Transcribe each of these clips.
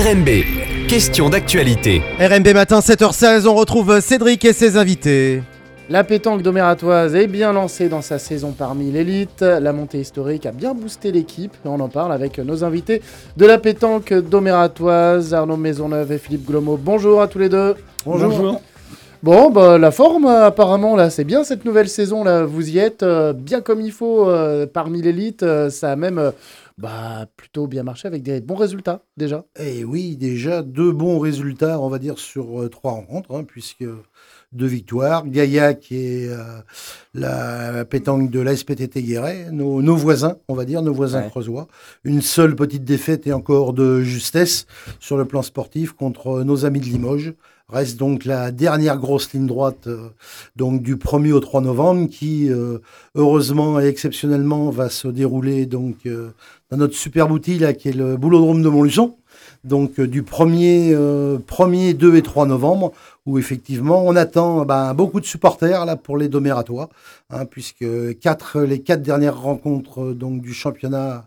RMB, question d'actualité. RMB matin 7h16, on retrouve Cédric et ses invités. La pétanque domératoise est bien lancée dans sa saison parmi l'élite. La montée historique a bien boosté l'équipe. On en parle avec nos invités de la pétanque domératoise, Arnaud Maisonneuve et Philippe Glomo. Bonjour à tous les deux. Bonjour. Bon, la forme apparemment là, c'est bien cette nouvelle saison là. Vous y êtes bien comme il faut parmi l'élite. Ça a même plutôt bien marché avec des bons résultats déjà. Et oui, déjà 2 bons résultats, on va dire, sur 3 rencontres, puisque 2 victoires. Gaïa, qui est la pétanque de l'ASPTT Guéret, nos voisins, on va dire, nos voisins creusois. Une seule petite défaite et encore de justesse sur le plan sportif contre nos amis de Limoges. Reste donc la dernière grosse ligne droite donc du 1er au 3 novembre qui, heureusement et exceptionnellement, va se dérouler donc dans notre super outil là, qui est le Boulodrome de Montluçon. Donc du 1er, 2 et 3 novembre, où effectivement on attend beaucoup de supporters là, pour les Domératois, puisque les 4 dernières rencontres donc, du championnat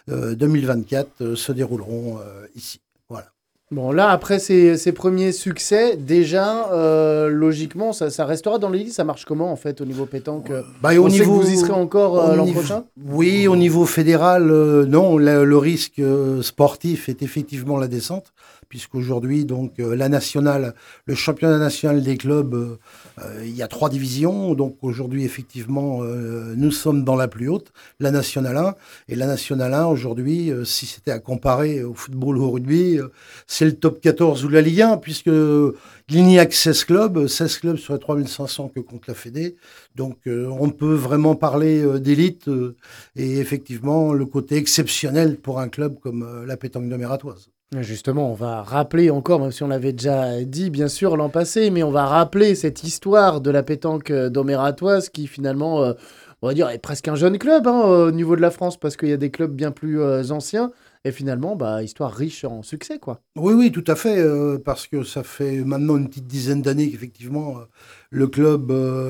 2024 se dérouleront ici. Voilà. Bon, là, après ces premiers succès, déjà, logiquement, ça restera dans l'élite. Ça marche comment, en fait, au niveau pétanque on sait que vous y serez encore l'an prochain ? Oui, au niveau fédéral, non. Le risque sportif est effectivement la descente, puisqu'aujourd'hui, donc, la nationale, le championnat national des clubs, il y a 3 divisions. Donc, aujourd'hui, effectivement, nous sommes dans la plus haute, la Nationale 1. Et la Nationale 1, aujourd'hui, si c'était à comparer au football ou au rugby, c'est le top 14 ou la Ligue 1, puisque Lignac 16 clubs sur les 3500 que compte la Fédé. Donc, on peut vraiment parler d'élite et effectivement, le côté exceptionnel pour un club comme la pétanque domératoise. Justement, on va rappeler encore, même si on l'avait déjà dit bien sûr l'an passé, mais on va rappeler cette histoire de la pétanque domératoise qui finalement, on va dire, est presque un jeune club au niveau de la France, parce qu'il y a des clubs bien plus anciens. Et finalement, histoire riche en succès, quoi. Oui, tout à fait, parce que ça fait maintenant une petite dizaine d'années qu'effectivement, le club,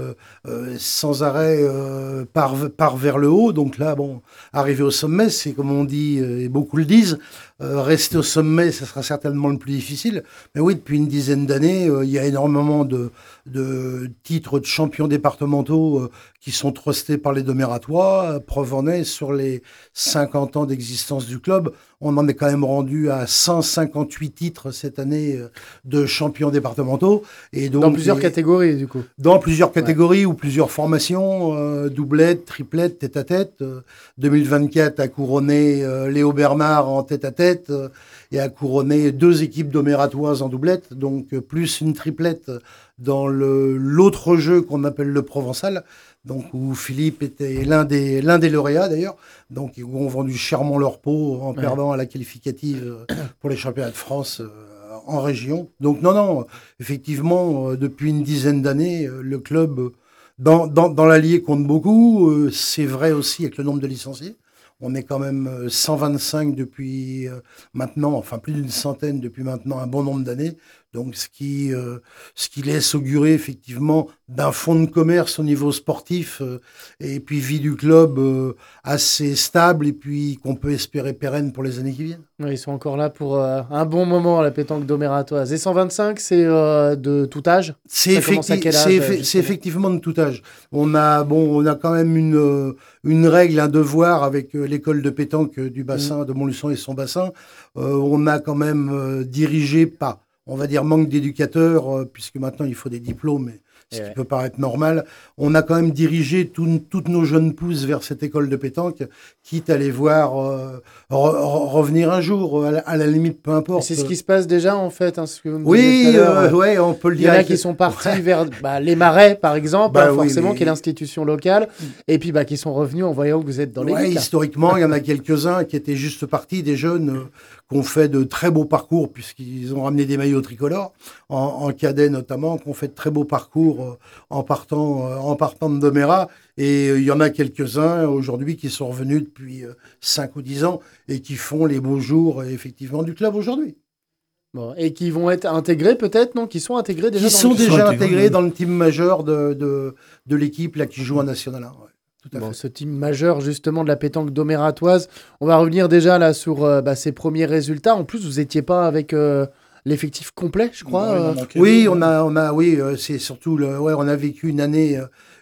sans arrêt, part vers le haut. Donc là, arriver au sommet, c'est comme on dit, et beaucoup le disent, rester au sommet, ça sera certainement le plus difficile. Mais oui, depuis une dizaine d'années, il y a énormément de titres de champions départementaux qui sont trustés par les Domératois. Preuve en est, sur les 50 ans d'existence du club, on en est quand même rendu à 158 titres cette année de champions départementaux. Et donc, dans plusieurs catégories, du coup. Dans plusieurs catégories ou plusieurs formations, doublette, triplette, tête-à-tête. 2024 a couronné Léo Bernard en tête-à-tête et a couronné 2 équipes domératoises en doublette, donc plus une triplette dans l'autre jeu qu'on appelle le Provençal, donc où Philippe était l'un des lauréats d'ailleurs, donc ils ont vendu chèrement leur peau en perdant à la qualificative pour les championnats de France en région. Donc non, effectivement, depuis une dizaine d'années, le club dans l'Allier compte beaucoup. C'est vrai aussi avec le nombre de licenciés. On est quand même 125 depuis maintenant, enfin plus d'une centaine depuis maintenant un bon nombre d'années. Donc ce qui laisse augurer effectivement d'un fonds de commerce au niveau sportif et puis vie du club assez stable et puis qu'on peut espérer pérenne pour les années qui viennent. Oui, ils sont encore là pour un bon moment, la pétanque domératoise. Et 125, c'est de tout âge ? C'est effectivement de tout âge. On a quand même une règle, un devoir avec l'école de pétanque du bassin de Montluçon et son bassin. On a quand même dirigé pas. On va dire manque d'éducateurs, puisque maintenant il faut des diplômes, ce qui peut paraître normal. On a quand même dirigé toutes nos jeunes pousses vers cette école de pétanque, quitte à les voir revenir un jour, à la limite, peu importe. C'est ce qui se passe déjà, en fait, ce que vous me disiez tout à l'heure. On peut le dire. Il y en a qui sont partis vers les Marais, par exemple, forcément, qui est l'institution locale, et puis qui sont revenus en voyant que vous êtes dans l'élite. Oui, historiquement, il y en a quelques-uns qui étaient juste partis, des jeunes qui ont fait de très beaux parcours, puisqu'ils ont ramené des maillots tricolores, en cadet notamment, qui ont fait de très beaux parcours en partant de Domérat. Et il y en a quelques-uns aujourd'hui qui sont revenus depuis 5 ou 10 ans et qui font les beaux jours effectivement du club aujourd'hui. Bon, et qui vont être intégrés peut-être, non ? Qui sont intégrés déjà intégrés dans le team majeur de l'équipe là, qui joue en National 1. Ouais. Tout à fait. Ce team majeur justement de la pétanque domératoise. On va revenir déjà là sur ses premiers résultats. En plus, vous n'étiez pas avec l'effectif complet, je crois. Oui, c'est surtout on a vécu une année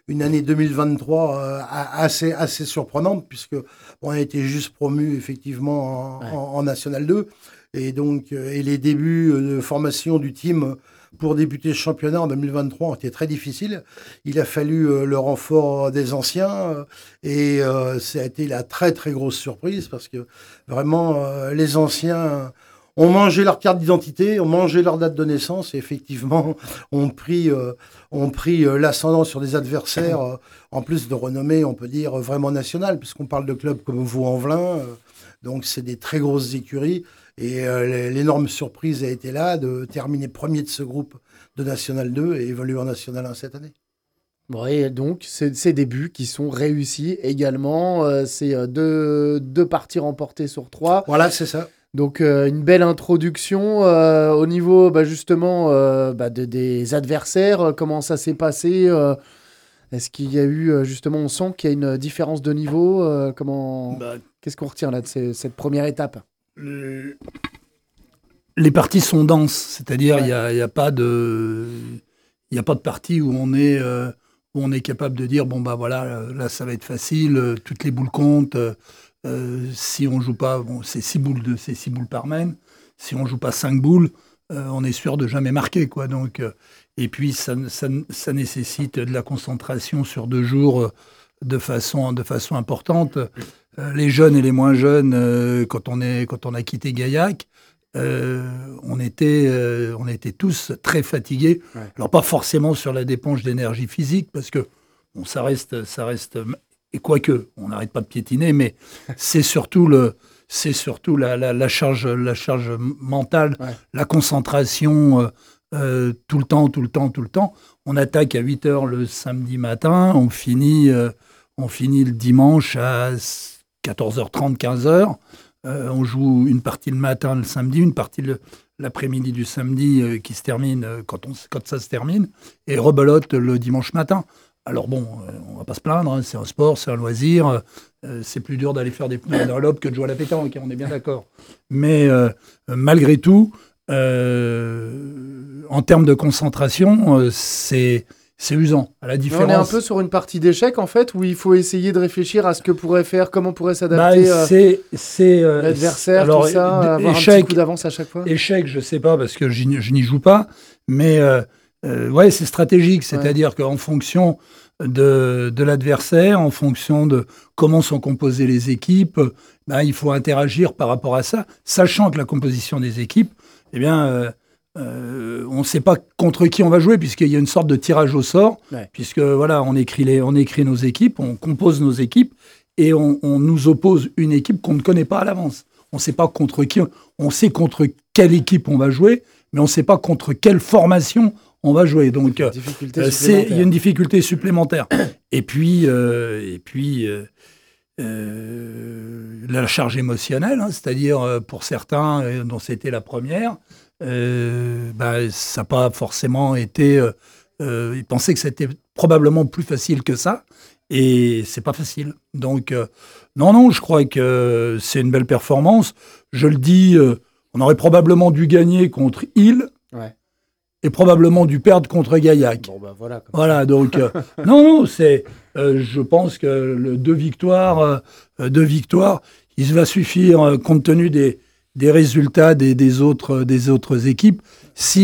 2023 assez surprenante puisque on a été juste promu effectivement en National 2 et donc et les débuts de formation du team pour débuter le championnat en 2023 ont été très difficiles. Il a fallu le renfort des anciens et ça a été la très très grosse surprise parce que vraiment les anciens ont mangé leur carte d'identité, ont mangé leur date de naissance et effectivement ont pris l'ascendant sur des adversaires en plus de renommée, on peut dire, vraiment nationale, puisqu'on parle de clubs comme Vaux-en-Velin. Donc c'est des très grosses écuries. Et l'énorme surprise a été là de terminer premier de ce groupe de National 2 et évoluer en National 1 cette année. Bon, et donc, ces débuts qui sont réussis également. C'est deux parties remportées sur 3. Voilà, c'est ça. Donc, une belle introduction au niveau justement des adversaires. Comment ça s'est passé Est-ce qu'il y a eu, justement, on sent qu'il y a une différence de niveau Qu'est-ce qu'on retient là de cette première étape ? Les parties sont denses, c'est-à-dire il y a pas de partie où on est capable de dire là ça va être facile, toutes les boules comptent. Si on joue pas, c'est 6 boules par main. Si on joue pas 5 boules, on est sûr de jamais marquer, quoi. Donc et puis ça nécessite de la concentration sur 2 jours de façon importante. Les jeunes et les moins jeunes, quand on a quitté Gaillac, on était tous très fatigués. Ouais. Alors pas forcément sur la dépense d'énergie physique, parce que ça reste, et quoique on n'arrête pas de piétiner, mais c'est surtout la charge mentale, ouais. La concentration tout le temps. On attaque à 8h le samedi matin, on finit le dimanche à 14h30, 15h. On joue une partie le matin le samedi, une partie l'après-midi du samedi qui se termine quand ça se termine, et rebelote le dimanche matin. Alors bon, on va pas se plaindre, hein, c'est un sport, c'est un loisir. C'est plus dur d'aller faire des pneus à l'aube que de jouer à la pétanque, on est bien d'accord. Mais malgré tout, en termes de concentration, c'est usant. À la différence... On est un peu sur une partie d'échec, en fait, où il faut essayer de réfléchir à ce que pourrait faire, comment pourrait s'adapter l'adversaire, tout ça, avoir un petit coup d'avance à chaque fois. Échec, je sais pas, parce que je n'y joue pas, mais c'est stratégique, c'est-à-dire qu'en fonction de l'adversaire, en fonction de comment sont composées les équipes, il faut interagir par rapport à ça, sachant que la composition des équipes, on ne sait pas contre qui on va jouer, puisqu'il y a une sorte de tirage au sort, puisque on écrit nos équipes, on compose nos équipes, et on nous oppose une équipe qu'on ne connaît pas à l'avance. On ne sait pas contre qui, on sait contre quelle équipe on va jouer, mais on ne sait pas contre quelle formation on va jouer. Donc, il y a une difficulté supplémentaire. Et puis la charge émotionnelle, hein, c'est-à-dire pour certains dont c'était la première, ça n'a pas forcément été... ils pensaient que c'était probablement plus facile que ça, et c'est pas facile. Donc, non, je crois que c'est une belle performance. Je le dis, on aurait probablement dû gagner contre Hill, et probablement dû perdre contre Gaillac. Voilà, donc... non, c'est... je pense que 2 victoires, il va suffire, compte tenu des résultats des autres équipes, si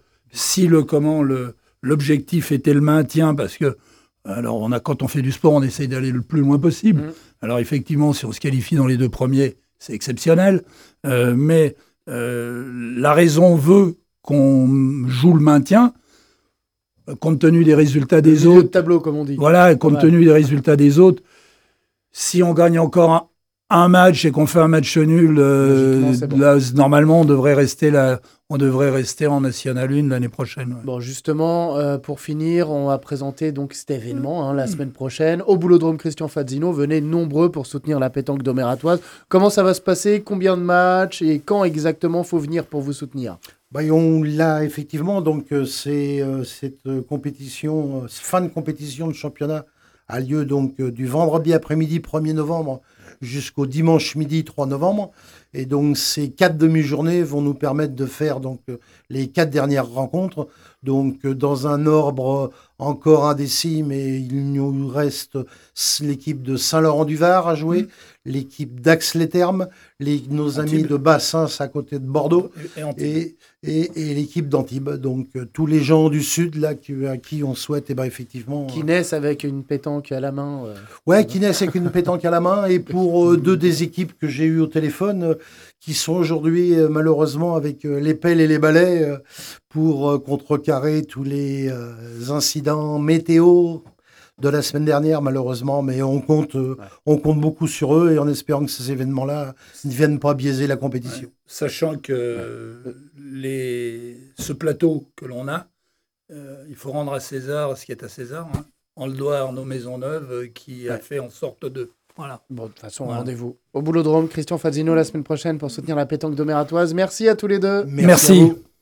l'objectif était le maintien, parce que alors quand on fait du sport, on essaye d'aller le plus loin possible. Alors effectivement, si on se qualifie dans les 2 premiers, c'est exceptionnel, mais la raison veut qu'on joue le maintien, compte tenu des résultats des autres. Le tableau, comme on dit. Voilà, compte tenu des résultats des autres, si on gagne encore un match et qu'on fait un match nul, là, normalement, on devrait rester en National 1 l'année prochaine. Ouais. Bon, justement, pour finir, on va présenter donc cet événement la semaine prochaine au Boulodrome Christian Fazzino. Venez nombreux pour soutenir la pétanque domératoise. Comment ça va se passer? Combien de matchs? Et quand exactement faut venir pour vous soutenir? On l'a effectivement, donc c'est cette compétition, fin de compétition de championnat a lieu donc du vendredi après-midi 1er novembre jusqu'au dimanche midi 3 novembre. Et donc ces 4 demi-journées vont nous permettre de faire donc les 4 dernières rencontres. Donc dans un ordre encore indécis, mais il nous reste l'équipe de Saint-Laurent-du-Var à jouer, l'équipe d'Ax-les-Thermes, nos amis de Bassins à côté de Bordeaux et l'équipe d'Antibes. Donc tous les gens du Sud là à qui on souhaite effectivement... Qui naissent avec une pétanque à la main. Ouais, qui naissent avec une pétanque à la main. Et pour 2 des équipes que j'ai eues au téléphone, qui sont aujourd'hui malheureusement avec les pelles et les balais pour contrecarrer tous les incidents météo de la semaine dernière malheureusement, mais on compte beaucoup sur eux et en espérant que ces événements-là ne viennent pas biaiser la compétition. Ouais. Sachant que ce plateau que l'on a, il faut rendre à César ce qui est à César. Hein. On le doit à Arnaud Maisonneuve qui a fait en sorte de... Voilà. Bon, de toute façon, rendez-vous au Boulodrome. Christian Fazzino la semaine prochaine pour soutenir la pétanque domératoise. Merci à tous les deux. Merci.